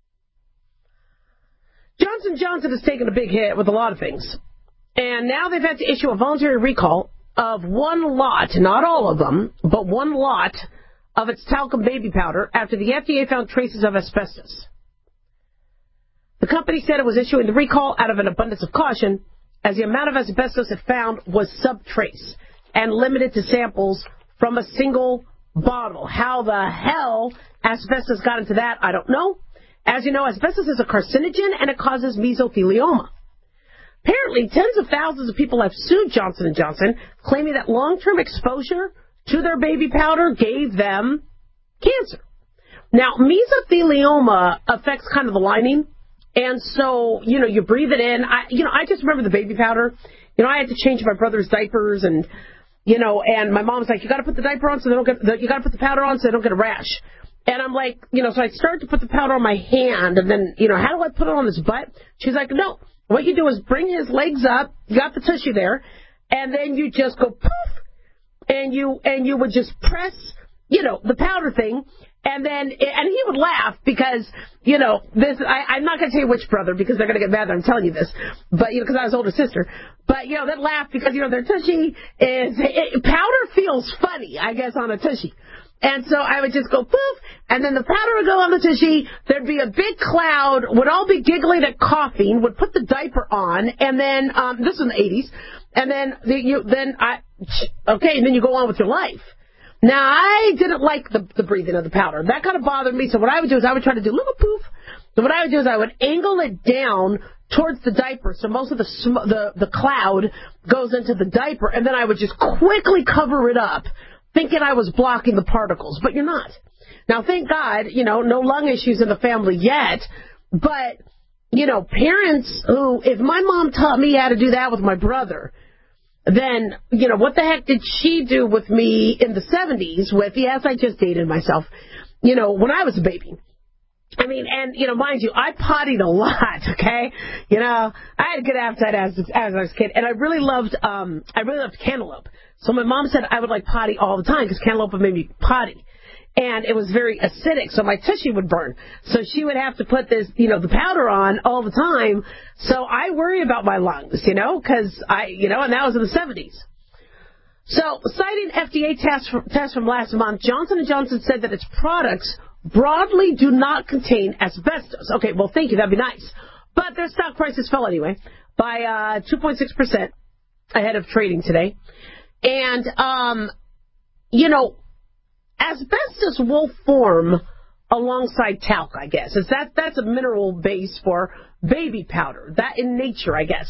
S3: Johnson & Johnson has taken a big hit with a lot of things. And now they've had to issue a voluntary recall of one lot, not all of them, but one lot of its talcum baby powder after the FDA found traces of asbestos. The company said it was issuing the recall out of an abundance of caution, as the amount of asbestos it found was subtrace. and limited to samples from a single bottle. How the hell asbestos got into that, I don't know. As you know, asbestos is a carcinogen and it causes mesothelioma. Apparently, tens of thousands of people have sued Johnson & Johnson, claiming that long-term exposure to their baby powder gave them cancer. Now, mesothelioma affects kind of the lining, and so, you breathe it in. I just remember the baby powder. I had to change my brother's diapers, and my mom's like, you got to put the diaper on so they don't get, you got to put the powder on so they don't get a rash. And I'm like, so I started to put the powder on my hand, and then, how do I put it on his butt? She's like, no, what you do is bring his legs up, you got the tissue there, and then you just go poof, and you would just press, the powder thing, and he would laugh because, I'm not going to tell you which brother because they're going to get mad that I'm telling you this, but, because I was older sister, but, they'd laugh because, their tushy powder feels funny, I guess, on a tushy. And so I would just go poof, and then the powder would go on the tushy, there'd be a big cloud, would all be giggling and coughing, would put the diaper on, and then, this was in the 80s, and then and then you go on with your life. Now, I didn't like the breathing of the powder. That kind of bothered me, so what I would do is I would try to do a little poof. So what I would do is I would angle it down towards the diaper, so most of the cloud goes into the diaper, and then I would just quickly cover it up, thinking I was blocking the particles, but you're not. Now, thank God, no lung issues in the family yet, but, parents who, if my mom taught me how to do that with my brother, then, what the heck did she do with me in the 70s with, yes, I just dated myself, when I was a baby. I mean, and, mind you, I pottied a lot, okay? I had a good appetite as I was a kid, and I really loved cantaloupe. So my mom said I would like potty all the time because cantaloupe would make me potty. And it was very acidic, so my tushy would burn. So she would have to put this, the powder on all the time. So I worry about my lungs, because and that was in the 70s. So citing FDA tests from last month, Johnson & Johnson said that its products broadly do not contain asbestos. Okay, well, thank you. That'd be nice. But their stock prices fell anyway by 2.6% ahead of trading today. And, asbestos will form alongside talc, I guess. That's a mineral base for baby powder. That in nature, I guess.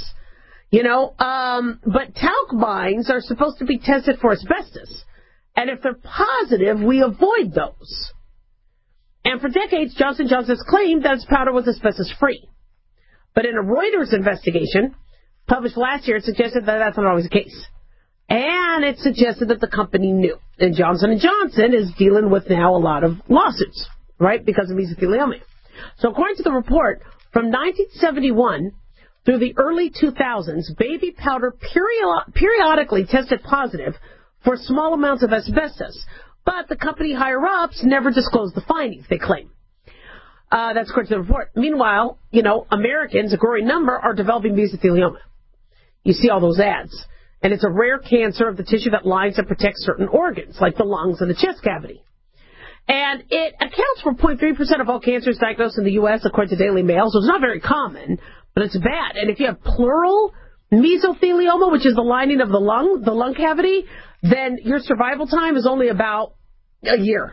S3: But talc mines are supposed to be tested for asbestos. And if they're positive, we avoid those. And for decades, Johnson & Johnson's claimed that its powder was asbestos-free. But in a Reuters investigation published last year, it suggested that that's not always the case. And it suggested that the company knew. And Johnson & Johnson is dealing with now a lot of lawsuits, right, because of mesothelioma. So according to the report, from 1971 through the early 2000s, baby powder periodically tested positive for small amounts of asbestos. But the company higher-ups never disclosed the findings, they claim. That's according to the report. Meanwhile, Americans, a growing number, are developing mesothelioma. You see all those ads. And it's a rare cancer of the tissue that lines and protects certain organs, like the lungs and the chest cavity. And it accounts for 0.3% of all cancers diagnosed in the U.S., according to Daily Mail, so it's not very common, but it's bad. And if you have pleural mesothelioma, which is the lining of the lung cavity, then your survival time is only about a year.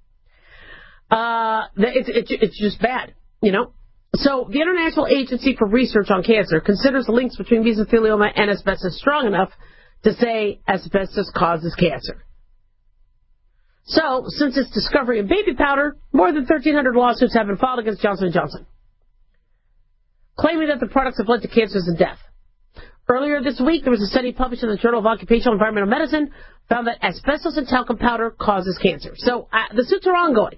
S3: It's just bad, So the International Agency for Research on Cancer considers the links between mesothelioma and asbestos strong enough to say asbestos causes cancer. So, since its discovery of baby powder, more than 1,300 lawsuits have been filed against Johnson & Johnson, claiming that the products have led to cancers and death. Earlier this week, there was a study published in the Journal of Occupational Environmental Medicine found that asbestos and talcum powder causes cancer. So, the suits are ongoing.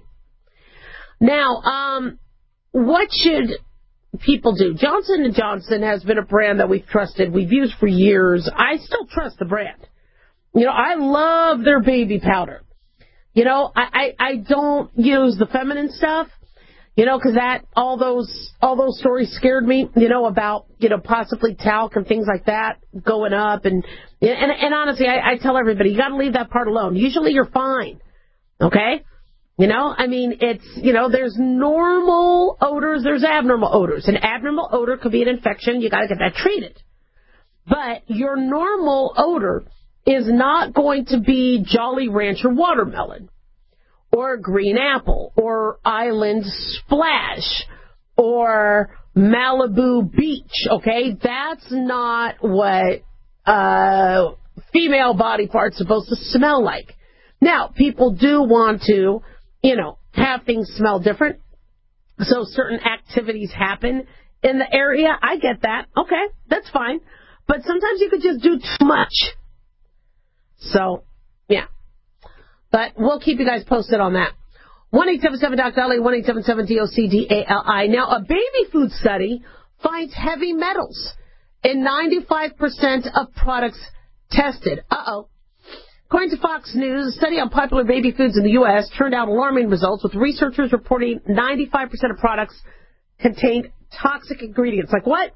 S3: Now, what should people do? Johnson & Johnson has been a brand that we've trusted, we've used for years. I still trust the brand. I love their baby powder. I don't use the feminine stuff, because all those stories scared me, about, possibly talc and things like that going up. And honestly, I tell everybody, you got to leave that part alone. Usually you're fine. Okay? It's, there's normal odors, there's abnormal odors. An abnormal odor could be an infection. You got to get that treated. But your normal odor is not going to be Jolly Rancher watermelon or green apple or Island Splash or Malibu Beach, okay? That's not what female body parts supposed to smell like. Now, people do want to, have things smell different, so certain activities happen in the area. I get that. Okay, that's fine. But sometimes you could just do too much. So, yeah. But we'll keep you guys posted on that. 1-877-DOC-DALI, 1-877-DOC-DALI. Now, a baby food study finds heavy metals in 95% of products tested. Uh-oh. According to Fox News, a study on popular baby foods in the U.S. turned out alarming results, with researchers reporting 95% of products contained toxic ingredients. Like what?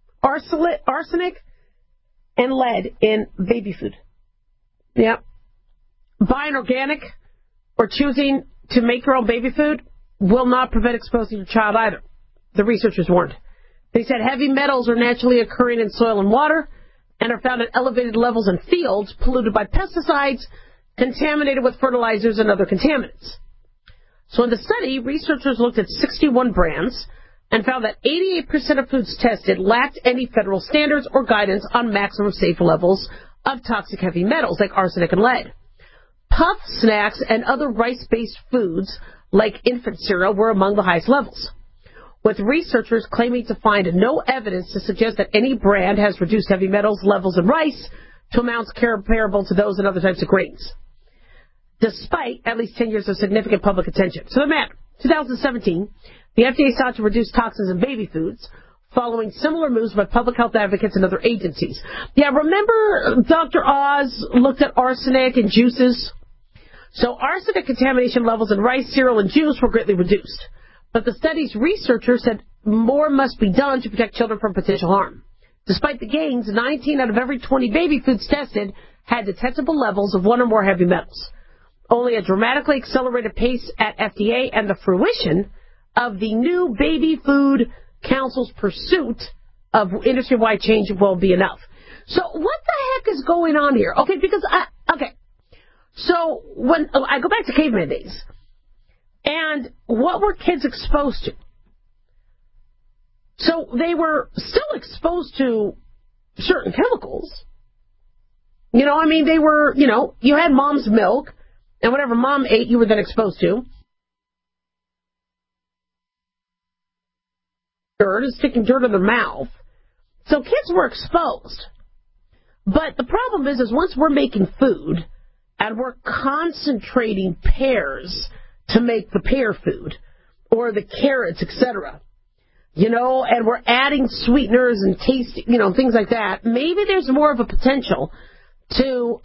S3: Arsenic and lead in baby food. Yep. Buying organic or choosing to make your own baby food will not prevent exposing your child either, the researchers warned. They said heavy metals are naturally occurring in soil and water and are found at elevated levels in fields polluted by pesticides, contaminated with fertilizers and other contaminants. So in the study, researchers looked at 61 brands and found that 88% of foods tested lacked any federal standards or guidance on maximum safe levels of toxic heavy metals like arsenic and lead. Puff snacks and other rice-based foods like infant cereal were among the highest levels, with researchers claiming to find no evidence to suggest that any brand has reduced heavy metals levels in rice to amounts comparable to those in other types of grains, despite at least 10 years of significant public attention. So the matter, 2017, the FDA sought to reduce toxins in baby foods, following similar moves by public health advocates and other agencies. Yeah, remember Dr. Oz looked at arsenic in juices? So arsenic contamination levels in rice, cereal, and juice were greatly reduced. But the study's researchers said more must be done to protect children from potential harm. Despite the gains, 19 out of every 20 baby foods tested had detectable levels of one or more heavy metals. Only a dramatically accelerated pace at FDA and the fruition of the new Baby Food Council's pursuit of industry-wide change will be enough. So what the heck is going on here? Okay, because so when I go back to caveman days, and what were kids exposed to? So they were still exposed to certain chemicals. They were, you had mom's milk, and whatever mom ate, you were then exposed to. Dirt is sticking dirt in their mouth. So kids were exposed. But the problem is once we're making food, and we're concentrating pears to make the pear food, or the carrots, etc., and we're adding sweeteners and taste, things like that, maybe there's more of a potential to,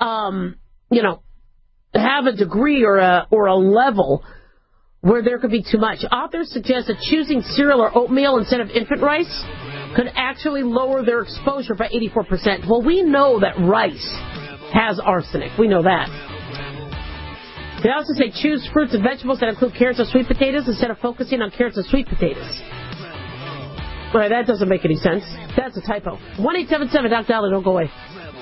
S3: have a degree or a level where there could be too much. Authors suggest that choosing cereal or oatmeal instead of infant rice could actually lower their exposure by 84%. Well, we know that rice has arsenic. We know that. They also say choose fruits and vegetables that include carrots or sweet potatoes instead of focusing on carrots and sweet potatoes. All right, that doesn't make any sense. That's a typo. 1-877-DOC-DALI, don't go away.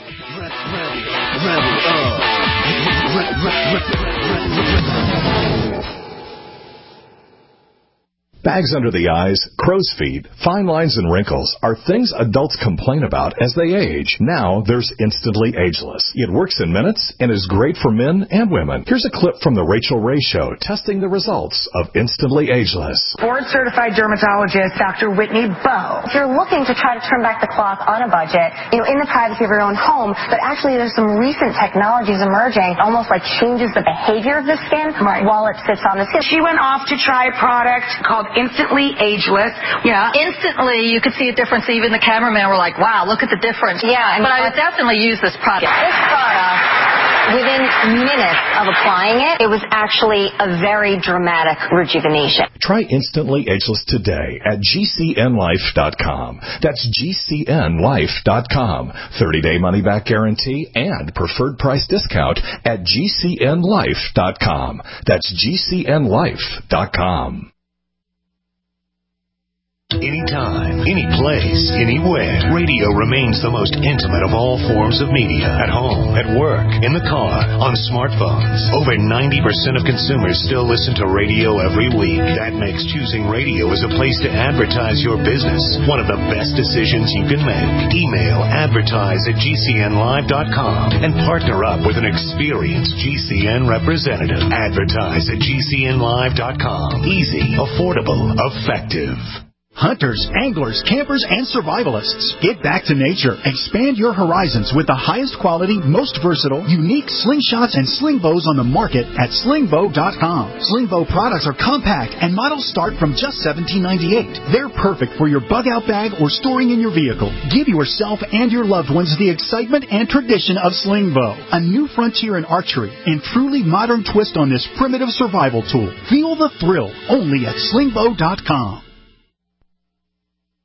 S5: Bags under the eyes, crow's feet, fine lines, and wrinkles are things adults complain about as they age. Now there's Instantly Ageless. It works in minutes and is great for men and women. Here's a clip from The Rachel Ray Show testing the results of Instantly Ageless.
S7: Board-certified dermatologist Dr. Whitney Bowe. If you're looking to try to turn back the clock on a budget, in the privacy of your own home, but actually there's some recent technologies emerging, almost like changes the behavior of the skin while it sits on the skin.
S8: She went off to try a product called Instantly Ageless. Yeah. Instantly, you could see a difference. Even the cameramen were like, wow, look at the difference.
S7: Yeah.
S8: But I would definitely use this product.
S7: This product, within minutes of applying it, it was actually a very dramatic rejuvenation.
S5: Try Instantly Ageless today at GCNlife.com. That's GCNlife.com. 30-day money-back guarantee and preferred price discount at GCNlife.com. That's GCNlife.com.
S2: anytime, any place, anywhere. Radio remains the most intimate of all forms of media. At home, at work, in the car, on smartphones. Over 90% of consumers still listen to radio every week. That makes choosing radio as a place to advertise your business one of the best decisions you can make. Email advertise@gcnlive.com and partner up with an experienced GCN representative. Advertise at GCNlive.com. Easy, affordable, effective.
S9: Hunters, anglers, campers, and survivalists. Get back to nature. Expand your horizons with the highest quality, most versatile, unique slingshots and sling bows on the market at slingbow.com. Sling bow products are compact and models start from just $17.98. They're perfect for your bug out bag or storing in your vehicle. Give yourself and your loved ones the excitement and tradition of sling bow. A new frontier in archery and truly modern twist on this primitive survival tool. Feel the thrill only at slingbow.com.